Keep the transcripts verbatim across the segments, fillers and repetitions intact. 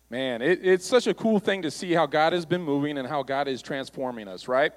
Man, it, it's such a cool thing to see how God has been moving and how God is transforming us, right?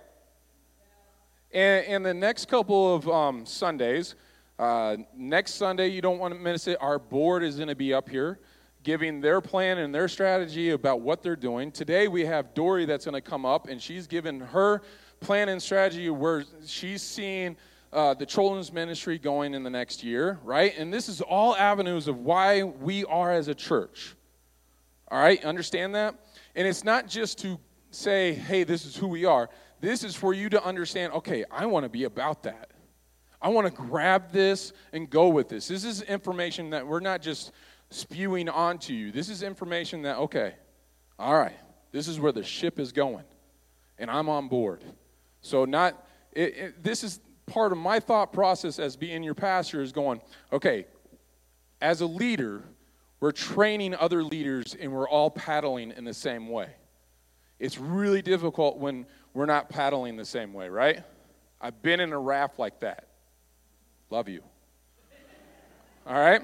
And, and the next couple of um, Sundays, uh, next Sunday, you don't want to miss it, our board is going to be up here giving their plan and their strategy about what they're doing. Today, we have Dory that's going to come up, and she's given her plan and strategy where she's seeing uh, the children's ministry going in the next year, right? And this is all avenues of why we are as a church. All right, understand that? And it's not just to say, hey, this is who we are. This is for you to understand, okay, I want to be about that. I want to grab this and go with this. This is information that we're not just spewing onto you. This is information that, okay, all right, this is where the ship is going, and I'm on board. So not, it, it, this is part of my thought process as being your pastor is going, okay, as a leader, we're training other leaders, and we're all paddling in the same way. It's really difficult when we're not paddling the same way, right? I've been in a raft like that. Love you. All right?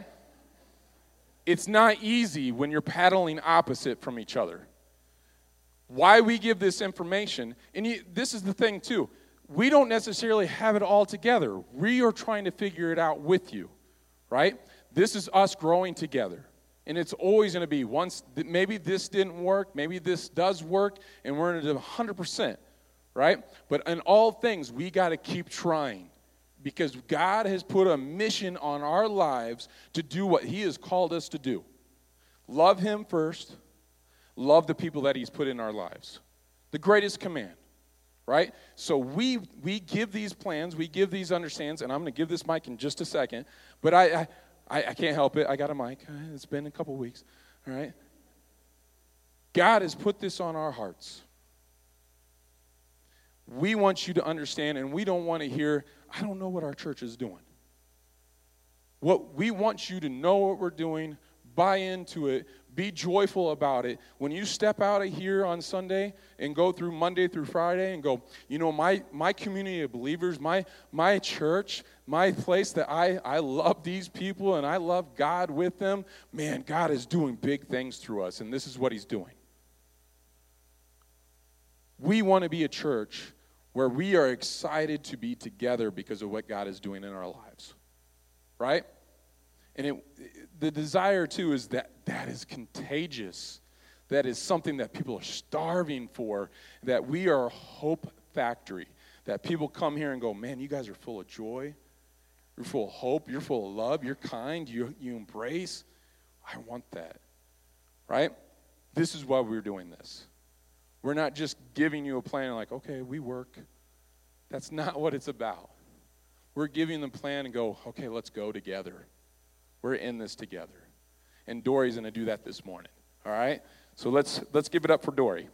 It's not easy when you're paddling opposite from each other. Why we give this information, and you, this is the thing too, we don't necessarily have it all together. We are trying to figure it out with you, right? This is us growing together. And it's always going to be, once maybe this didn't work, maybe this does work, and we're in it one hundred percent, right? But in all things, we got to keep trying because God has put a mission on our lives to do what he has called us to do. Love him first. Love the people that he's put in our lives. The greatest command, right? So we we give these plans, we give these understands, and I'm going to give this mic in just a second, but I... I I, I can't help it. I got a mic. It's been a couple weeks. All right? God has put this on our hearts. We want you to understand, and we don't want to hear, I don't know what our church is doing. What we want you to know what we're doing, buy into it, be joyful about it. When you step out of here on Sunday and go through Monday through Friday and go, you know, my my community of believers, my my church, my place that I, I love these people and I love God with them, man, God is doing big things through us, and this is what he's doing. We want to be a church where we are excited to be together because of what God is doing in our lives, right? And it, the desire, too, is that that is contagious. That is something that people are starving for, that we are a hope factory, that people come here and go, man, you guys are full of joy. You're full of hope. You're full of love. You're kind. You, you embrace. I want that, right? This is why we're doing this. We're not just giving you a plan like, okay, we work. That's not what it's about. We're giving them a plan and go, okay, let's go together. We're in this together. And Dory's going to do that this morning. All right? So let's let's give it up for Dory.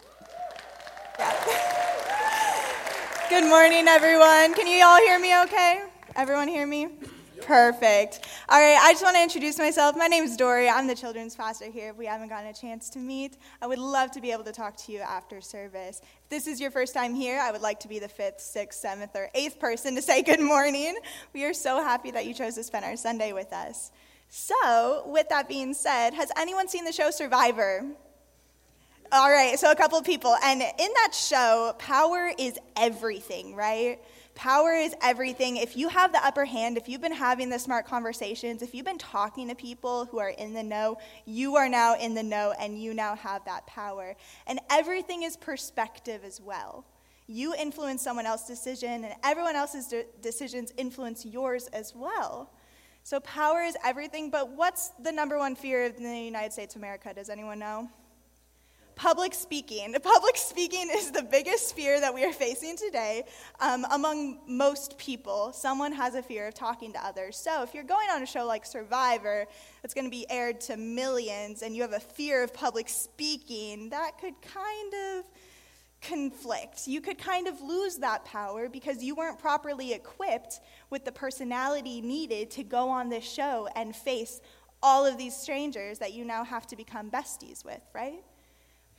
Good morning, everyone. Can you all hear me okay? Everyone hear me? Perfect. All right, I just want to introduce myself. My name is Dory. I'm the children's pastor here. If we haven't gotten a chance to meet, I would love to be able to talk to you after service. If this is your first time here, I would like to be the fifth, sixth, seventh, or eighth person to say good morning. We are so happy that you chose to spend our Sunday with us. So, with that being said, has anyone seen the show Survivor? All right, so a couple of people. And in that show, power is everything, right? Power is everything. If you have the upper hand, if you've been having the smart conversations, if you've been talking to people who are in the know, you are now in the know and you now have that power. And everything is perspective as well. You influence someone else's decision and everyone else's de- decisions influence yours as well. So power is everything, but what's the number one fear in the United States of America? Does anyone know? Public speaking. Public speaking is the biggest fear that we are facing today um, among most people. Someone has a fear of talking to others. So if you're going on a show like Survivor, that's going to be aired to millions, and you have a fear of public speaking, that could kind of conflict. You could kind of lose that power because you weren't properly equipped with the personality needed to go on this show and face all of these strangers that you now have to become besties with, right?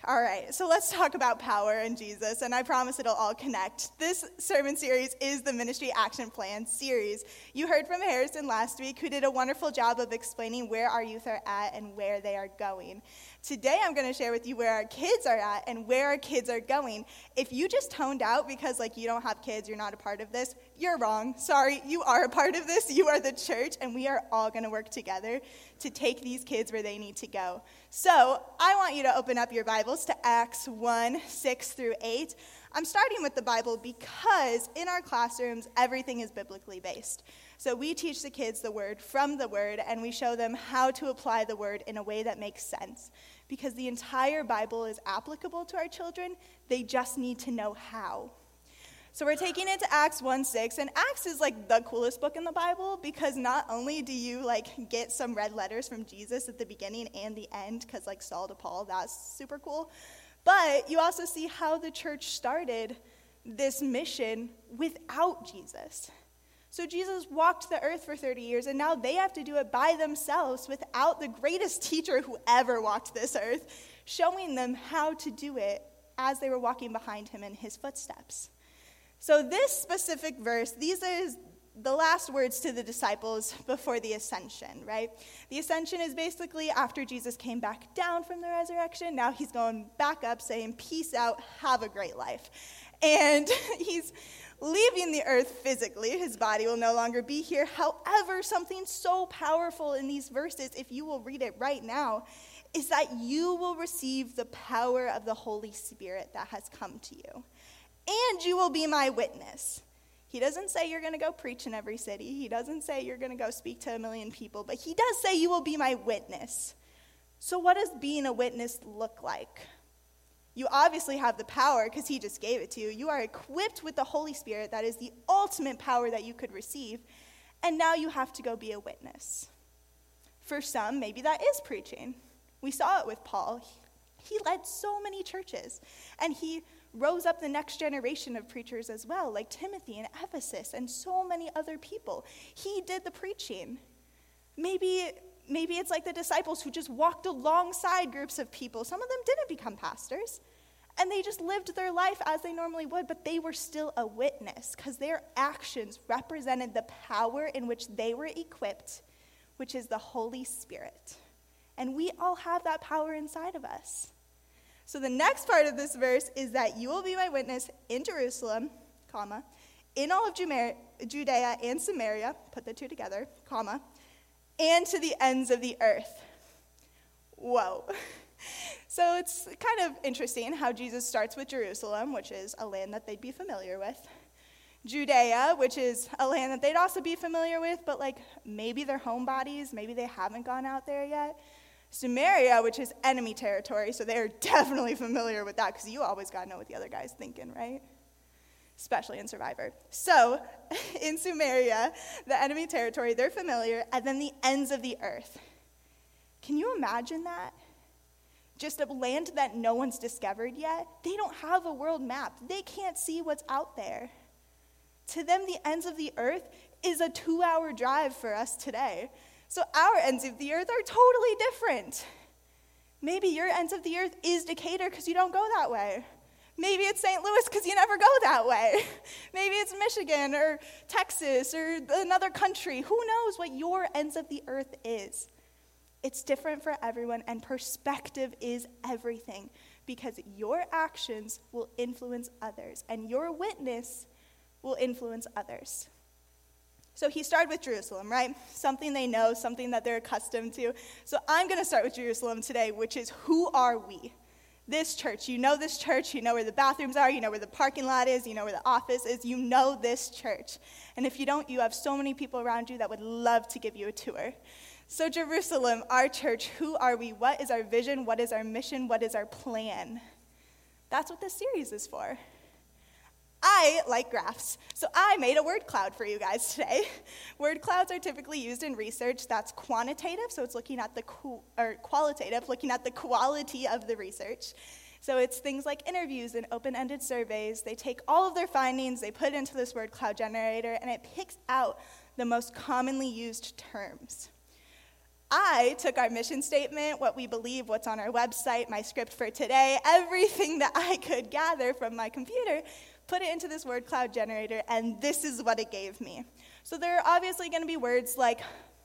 All right, so let's talk about power and Jesus, and I promise it'll all connect. This sermon series is the Ministry Action Plan series. You heard from Harrison last week, who did a wonderful job of explaining where our youth are at and where they are going. Today, I'm going to share with you where our kids are at and where our kids are going. If you just toned out because, like, you don't have kids, you're not a part of this, you're wrong. Sorry, you are a part of this. You are the church, and we are all going to work together to take these kids where they need to go. So I want you to open up your Bibles to Acts one, six through eight. I'm starting with the Bible because in our classrooms, everything is biblically based. So we teach the kids the word from the word, and we show them how to apply the word in a way that makes sense. Because the entire Bible is applicable to our children, they just need to know how. So we're taking it to Acts one six, and Acts is like the coolest book in the Bible because not only do you like get some red letters from Jesus at the beginning and the end, because like Saul to Paul, that's super cool, but you also see how the church started this mission without Jesus. So Jesus walked the earth for thirty years, and now they have to do it by themselves without the greatest teacher who ever walked this earth, showing them how to do it as they were walking behind him in his footsteps. So this specific verse, these are the last words to the disciples before the ascension, right? The ascension is basically after Jesus came back down from the resurrection. Now he's going back up saying, peace out, have a great life. And he's leaving the earth physically. His body will no longer be here. However, something so powerful in these verses, if you will read it right now, is that you will receive the power of the Holy Spirit that has come to you. And you will be my witness. He doesn't say you're going to go preach in every city. He doesn't say you're going to go speak to a million people. But he does say you will be my witness. So what does being a witness look like? You obviously have the power because he just gave it to you. You are equipped with the Holy Spirit. That is the ultimate power that you could receive. And now you have to go be a witness. For some, maybe that is preaching. We saw it with Paul. He led so many churches. And he rose up the next generation of preachers as well, like Timothy and Ephesus and so many other people. He did the preaching. Maybe, maybe it's like the disciples who just walked alongside groups of people. Some of them didn't become pastors, and they just lived their life as they normally would, but they were still a witness because their actions represented the power in which they were equipped, which is the Holy Spirit. And we all have that power inside of us. So the next part of this verse is that you will be my witness in Jerusalem, comma, in all of Judea and Samaria, put the two together, comma, and to the ends of the earth. Whoa. So it's kind of interesting how Jesus starts with Jerusalem, which is a land that they'd be familiar with. Judea, which is a land that they'd also be familiar with, but like maybe they're homebodies, maybe they haven't gone out there yet. Samaria, which is enemy territory, so they're definitely familiar with that because you always got to know what the other guy's thinking, right? Especially in Survivor. So in Samaria, the enemy territory, they're familiar, and then the ends of the earth. Can you imagine that? Just a land that no one's discovered yet. They don't have a world map. They can't see what's out there. To them, the ends of the earth is a two-hour drive for us today. So our ends of the earth are totally different. Maybe your ends of the earth is Decatur because you don't go that way. Maybe it's Saint Louis because you never go that way. Maybe it's Michigan or Texas or another country. Who knows what your ends of the earth is? It's different for everyone, and perspective is everything because your actions will influence others, and your witness will influence others. So he started with Jerusalem, right? Something they know, something that they're accustomed to. So I'm going to start with Jerusalem today, which is who are we? This church. You know this church. You know where the bathrooms are. You know where the parking lot is. You know where the office is. You know this church. And if you don't, you have so many people around you that would love to give you a tour. So Jerusalem, our church, who are we? What is our vision? What is our mission? What is our plan? That's what this series is for. I like graphs, so I made a word cloud for you guys today. Word clouds are typically used in research that's quantitative, so it's looking at the, qu- or qualitative, looking at the quality of the research. So it's things like interviews and open-ended surveys. They take all of their findings, they put it into this word cloud generator, and it picks out the most commonly used terms. I took our mission statement, what we believe, what's on our website, my script for today, everything that I could gather from my computer, put it into this word cloud generator, and this is what it gave me. So there are obviously going to be words like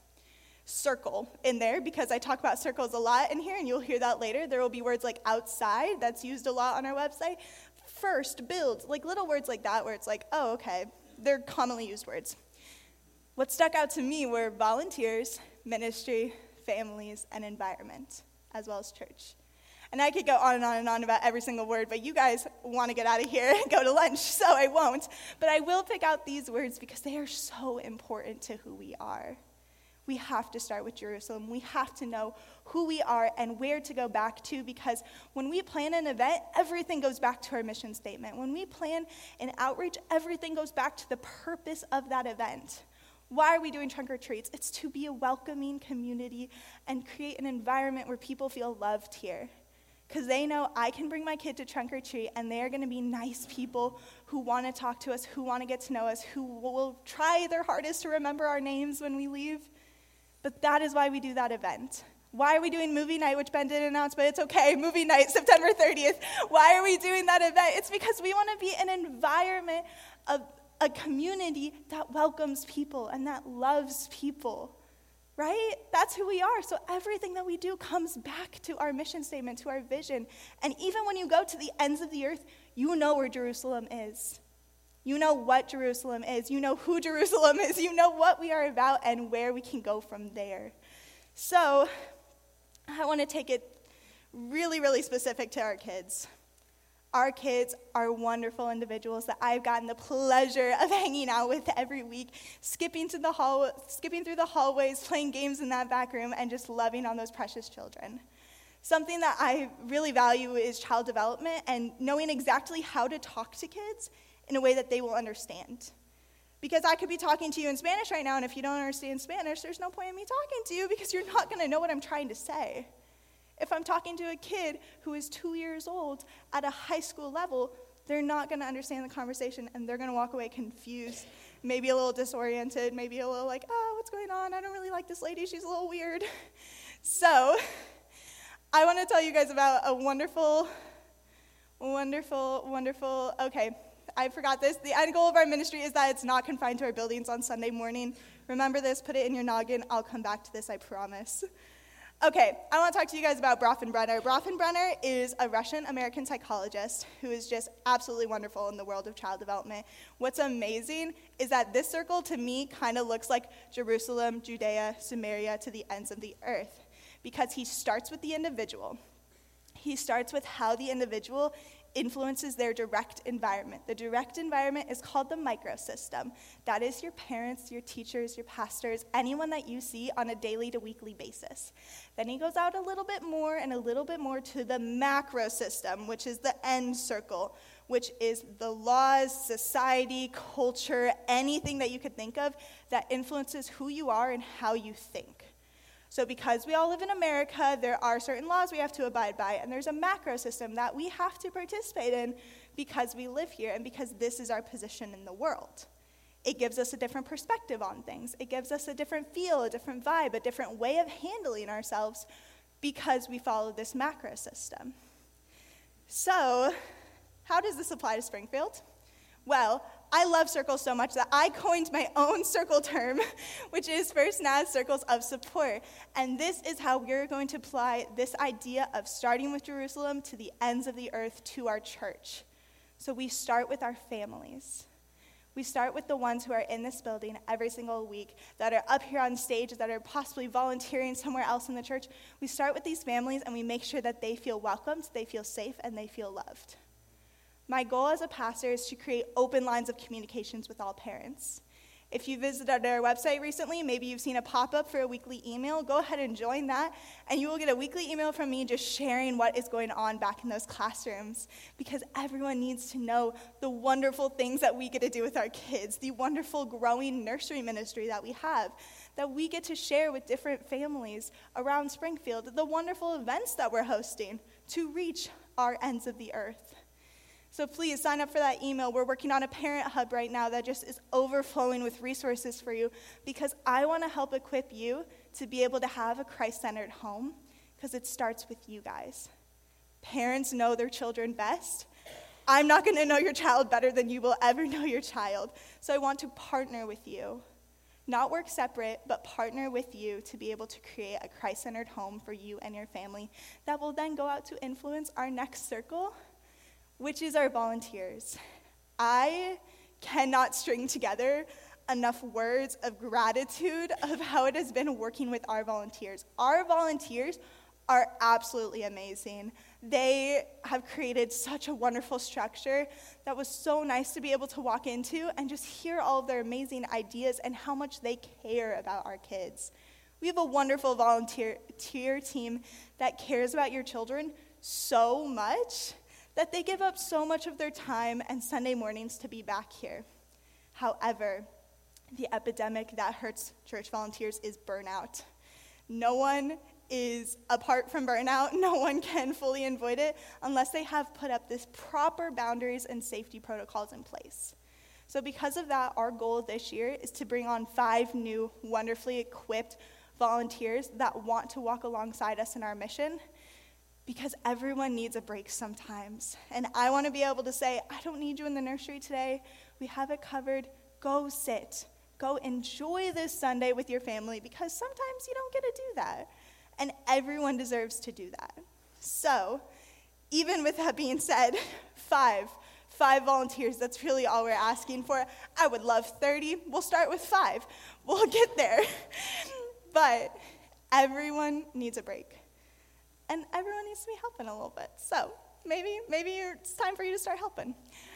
circle in there, because I talk about circles a lot in here, and you'll hear that later. There will be words like outside, that's used a lot on our website. First, build, like little words like that where it's like, oh, okay, they're commonly used words. What stuck out to me were volunteers, ministry, families, and environment, as well as church. And I could go on and on and on about every single word, but you guys want to get out of here and go to lunch, so I won't. But I will pick out these words because they are so important to who we are. We have to start with Jerusalem. We have to know who we are and where to go back to, because when we plan an event, everything goes back to our mission statement. When we plan an outreach, everything goes back to the purpose of that event. Why are we doing trunk or treats? It's to be a welcoming community and create an environment where people feel loved here. Because they know I can bring my kid to trunk or treat, and they are going to be nice people who want to talk to us, who want to get to know us, who will try their hardest to remember our names when we leave. But that is why we do that event. Why are we doing movie night, which Ben didn't announce, but it's okay, movie night, September thirtieth. Why are we doing that event? It's because we want to be an environment of a community that welcomes people and that loves people, right? That's who we are. So everything that we do comes back to our mission statement, to our vision. And even when you go to the ends of the earth, you know where Jerusalem is. You know what Jerusalem is. You know who Jerusalem is. You know what we are about and where we can go from there. So I want to take it really, really specific to our kids. Our kids are wonderful individuals that I've gotten the pleasure of hanging out with every week, skipping to the hall, skipping through the hallways, playing games in that back room, and just loving on those precious children. Something that I really value is child development and knowing exactly how to talk to kids in a way that they will understand. Because I could be talking to you in Spanish right now, and if you don't understand Spanish, there's no point in me talking to you because you're not going to know what I'm trying to say. If I'm talking to a kid who is two years old at a high school level, they're not going to understand the conversation, and they're going to walk away confused, maybe a little disoriented, maybe a little like, oh, what's going on? I don't really like this lady. She's a little weird. So I want to tell you guys about a wonderful, wonderful, wonderful, okay, I forgot this. The end goal of our ministry is that it's not confined to our buildings on Sunday morning. Remember this, put it in your noggin. I'll come back to this, I promise. Okay, I want to talk to you guys about Bronfenbrenner. Bronfenbrenner is a Russian-American psychologist who is just absolutely wonderful in the world of child development. What's amazing is that this circle, to me, kind of looks like Jerusalem, Judea, Samaria to the ends of the earth, because he starts with the individual. He starts with how the individual influences their direct environment. The direct environment is called the microsystem. That is your parents, your teachers, your pastors, anyone that you see on a daily to weekly basis. Then he goes out a little bit more and a little bit more to the macro system, which is the end circle, which is the laws, society, culture, anything that you could think of that influences who you are and how you think. So because we all live in America, there are certain laws we have to abide by, and there's a macro system that we have to participate in because we live here and because this is our position in the world. It gives us a different perspective on things. It gives us a different feel, a different vibe, a different way of handling ourselves because we follow this macro system. So how does this apply to Springfield? Well, I love circles so much that I coined my own circle term, which is First N A S Circles of Support. And this is how we're going to apply this idea of starting with Jerusalem to the ends of the earth to our church. So we start with our families. We start with the ones who are in this building every single week, that are up here on stage, that are possibly volunteering somewhere else in the church. We start with these families and we make sure that they feel welcomed, they feel safe, and they feel loved. My goal as a pastor is to create open lines of communications with all parents. If you visited our website recently, maybe you've seen a pop-up for a weekly email, go ahead and join that, and you will get a weekly email from me just sharing what is going on back in those classrooms, because everyone needs to know the wonderful things that we get to do with our kids, the wonderful growing nursery ministry that we have, that we get to share with different families around Springfield, the wonderful events that we're hosting to reach our ends of the earth. So please sign up for that email. We're working on a parent hub right now that just is overflowing with resources for you, because I want to help equip you to be able to have a Christ-centered home, because it starts with you guys. Parents know their children best. I'm not going to know your child better than you will ever know your child. So I want to partner with you. Not work separate, but partner with you to be able to create a Christ-centered home for you and your family that will then go out to influence our next circle, which is our volunteers. I cannot string together enough words of gratitude of how it has been working with our volunteers. Our volunteers are absolutely amazing. They have created such a wonderful structure that was so nice to be able to walk into and just hear all of their amazing ideas and how much they care about our kids. We have a wonderful volunteer team that cares about your children so much that they give up so much of their time and Sunday mornings to be back here. However, the epidemic that hurts church volunteers is burnout. No one is apart from burnout. No one can fully avoid it unless they have put up this proper boundaries and safety protocols in place. So because of that, our goal this year is to bring on five new, wonderfully equipped volunteers that want to walk alongside us in our mission, because everyone needs a break sometimes. And I want to be able to say, I don't need you in the nursery today. We have it covered. Go sit. Go enjoy this Sunday with your family, because sometimes you don't get to do that. And everyone deserves to do that. So, even with that being said, five, five volunteers, that's really all we're asking for. I would love thirty. We'll start with five. We'll get there. But everyone needs a break. And everyone needs to be helping a little bit. So, maybe, maybe it's time for you to start helping.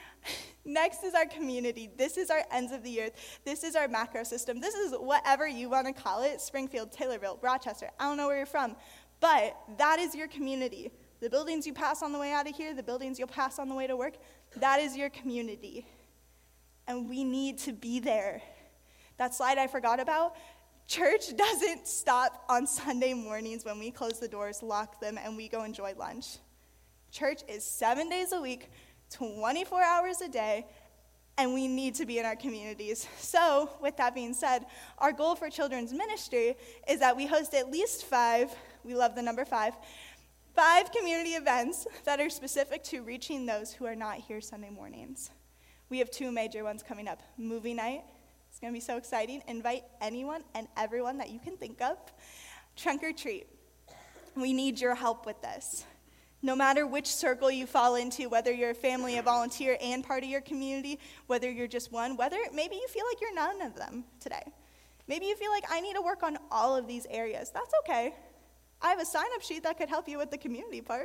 Next is our community. This is our ends of the earth. This is our macro system. This is whatever you want to call it, Springfield, Taylorville, Rochester. I don't know where you're from, but that is your community. The buildings you pass on the way out of here, the buildings you'll pass on the way to work, that is your community. And we need to be there. That slide I forgot about, church doesn't stop on Sunday mornings when we close the doors, lock them, and we go enjoy lunch. Church is seven days a week, twenty-four hours a day, and we need to be in our communities. So, with that being said, our goal for children's ministry is that we host at least five, we love the number five, five community events that are specific to reaching those who are not here Sunday mornings. We have two major ones coming up. Movie night, it's going to be so exciting. Invite anyone and everyone that you can think of. Trunk or treat. We need your help with this. No matter which circle you fall into, whether you're a family, a volunteer, and part of your community, whether you're just one, whether maybe you feel like you're none of them today. Maybe you feel like I need to work on all of these areas. That's okay. I have a sign-up sheet that could help you with the community part.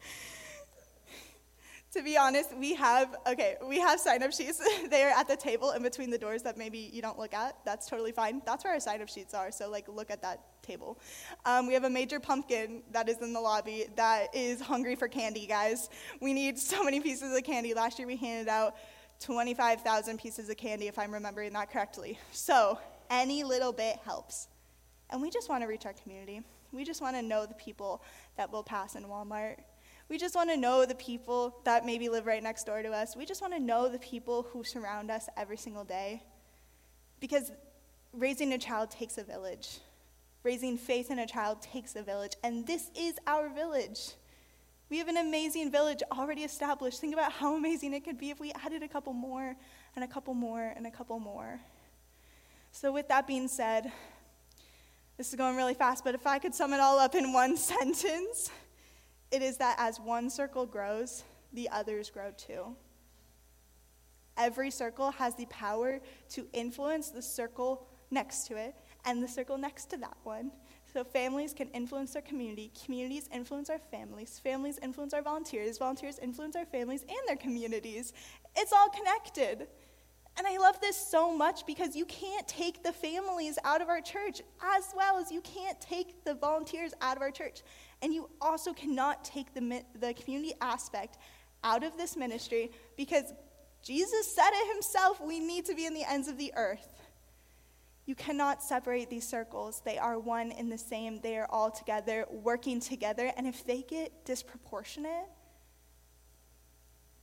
To be honest, we have, okay, we have sign-up sheets. They are at the table in between the doors that maybe you don't look at. That's totally fine. That's where our sign-up sheets are, so like look at that table. Um, we have a major pumpkin that is in the lobby that is hungry for candy, guys. We need so many pieces of candy. Last year we handed out twenty-five thousand pieces of candy, if I'm remembering that correctly. So any little bit helps. And we just want to reach our community. We just want to know the people that will pass in Walmart. We just want to know the people that maybe live right next door to us. We just want to know the people who surround us every single day. Because raising a child takes a village. Raising faith in a child takes a village. And this is our village. We have an amazing village already established. Think about how amazing it could be if we added a couple more and a couple more and a couple more. So with that being said, this is going really fast, but if I could sum it all up in one sentence, it is that as one circle grows, the others grow too. Every circle has the power to influence the circle next to it and the circle next to that one. So families can influence their community, communities influence our families, families influence our volunteers, volunteers influence our families and their communities. It's all connected. And I love this so much because you can't take the families out of our church as well as you can't take the volunteers out of our church. And you also cannot take the, the community aspect out of this ministry because Jesus said it himself, we need to be in the ends of the earth. You cannot separate these circles. They are one and the same. They are all together, working together. And if they get disproportionate,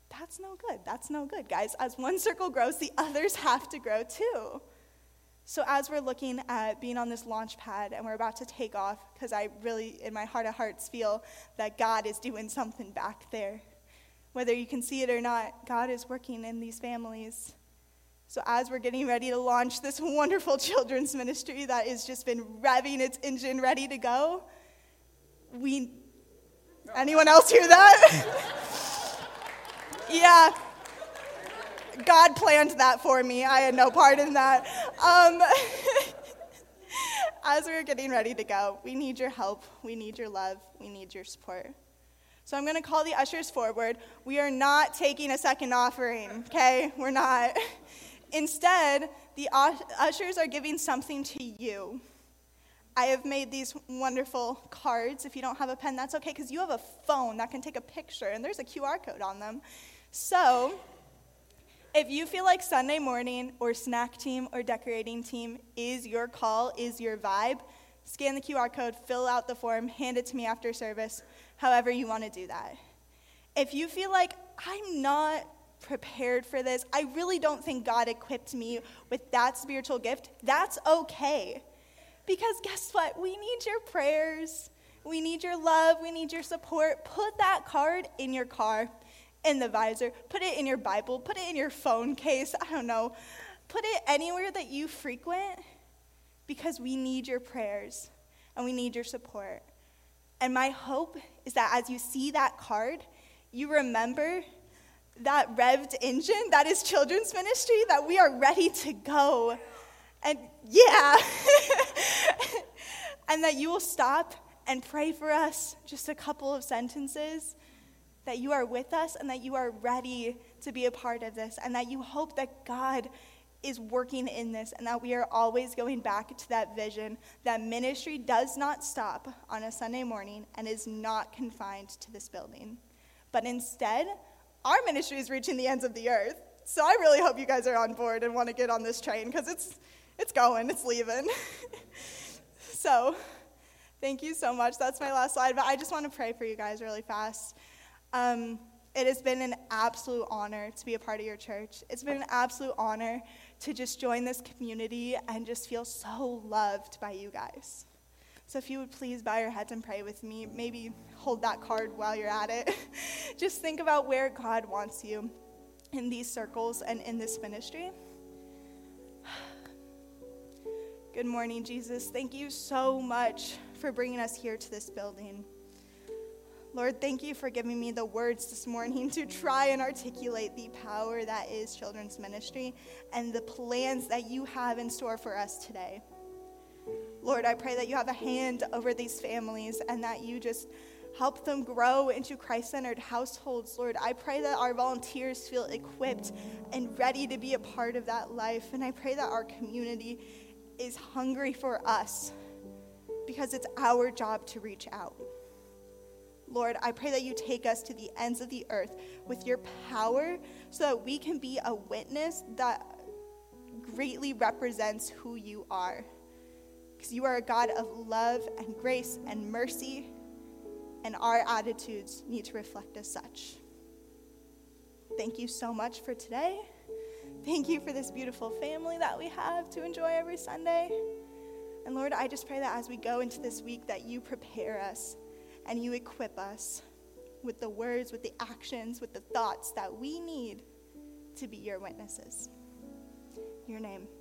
That's no good. That's no good, guys. As one circle grows, the others have to grow too. So as we're looking at being on this launch pad and we're about to take off, because I really, in my heart of hearts, feel that God is doing something back there. Whether you can see it or not, God is working in these families. So as we're getting ready to launch this wonderful children's ministry that has just been revving its engine ready to go, we, anyone else hear that? Yeah. God planned that for me. I had no part in that. Um, as we're getting ready to go, we need your help. We need your love. We need your support. So I'm going to call the ushers forward. We are not taking a second offering, okay? We're not. Instead, the ushers are giving something to you. I have made these wonderful cards. If you don't have a pen, that's okay, because you have a phone that can take a picture, and there's a Q R code on them. So if you feel like Sunday morning or snack team or decorating team is your call, is your vibe, scan the Q R code, fill out the form, hand it to me after service, however you want to do that. If you feel like I'm not prepared for this, I really don't think God equipped me with that spiritual gift, that's okay. Because guess what? We need your prayers. We need your love. We need your support. Put that card in your car, in the visor. Put it in your Bible. Put it in your phone case. I don't know. Put it anywhere that you frequent, because we need your prayers and we need your support. And my hope is that as you see that card, you remember that revved engine, that is children's ministry, that we are ready to go. And yeah. And that you will stop and pray for us just a couple of sentences, that you are with us and that you are ready to be a part of this, and that you hope that God is working in this, and that we are always going back to that vision that ministry does not stop on a Sunday morning and is not confined to this building. But instead, our ministry is reaching the ends of the earth. So I really hope you guys are on board and want to get on this train, because it's it's going, it's leaving. So thank you so much. That's my last slide, but I just want to pray for you guys really fast. Um, it has been an absolute honor to be a part of your church. It's been an absolute honor to just join this community and just feel so loved by you guys. So if you would please bow your heads and pray with me, maybe hold that card while you're at it. Just think about where God wants you in these circles and in this ministry. Good morning, Jesus. Thank you so much for bringing us here to this building. Lord, thank you for giving me the words this morning to try and articulate the power that is children's ministry and the plans that you have in store for us today. Lord, I pray that you have a hand over these families and that you just help them grow into Christ-centered households. Lord, I pray that our volunteers feel equipped and ready to be a part of that life. And I pray that our community is hungry for us, because it's our job to reach out. Lord, I pray that you take us to the ends of the earth with your power so that we can be a witness that greatly represents who you are. Because you are a God of love and grace and mercy, and our attitudes need to reflect as such. Thank you so much for today. Thank you for this beautiful family that we have to enjoy every Sunday. And Lord, I just pray that as we go into this week that you prepare us and you equip us with the words, with the actions, with the thoughts that we need to be your witnesses. In your name.